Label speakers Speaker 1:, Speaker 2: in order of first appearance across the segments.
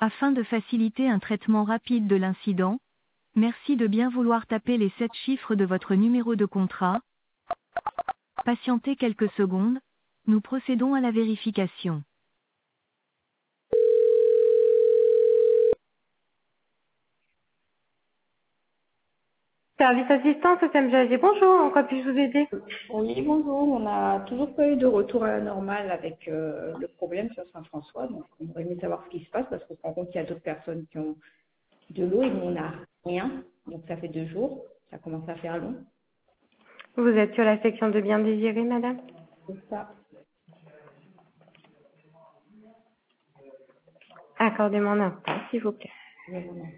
Speaker 1: Afin de faciliter un traitement rapide de l'incident, merci de bien vouloir taper les 7 chiffres de votre numéro de contrat. Patientez quelques secondes, nous procédons à la vérification. Service assistance au CMGAG, bonjour, en quoi puis-je vous aider?
Speaker 2: Oui, bonjour. On n'a toujours pas eu de retour à la normale avec le problème sur Saint-François. Donc, on aimerait mieux savoir ce qui se passe parce qu'on se rend compte qu'il y a d'autres personnes qui ont de l'eau et nous, on n'a rien. Donc, ça fait 2 jours. Ça commence à faire long.
Speaker 1: Vous êtes sur la section de bien désiré, madame?
Speaker 2: C'est ça.
Speaker 1: Accordez-moi un instant, s'il vous plaît.
Speaker 2: Je vous remercie.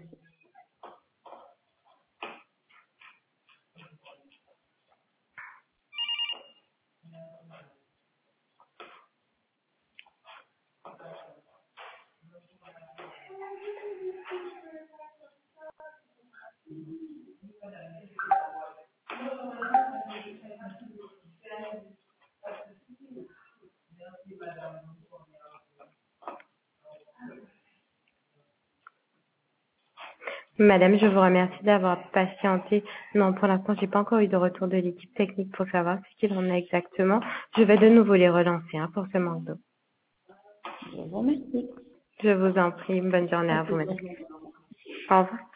Speaker 1: Madame, je vous remercie d'avoir patienté. Non, pour l'instant, j'ai pas encore eu de retour de l'équipe technique pour savoir ce qu'il en est exactement. Je vais de nouveau les relancer pour ce manque d'eau.
Speaker 2: Je vous remercie.
Speaker 1: Je vous en prie, bonne journée à
Speaker 2: Merci
Speaker 1: vous, madame.
Speaker 2: beaucoup.
Speaker 1: Au revoir.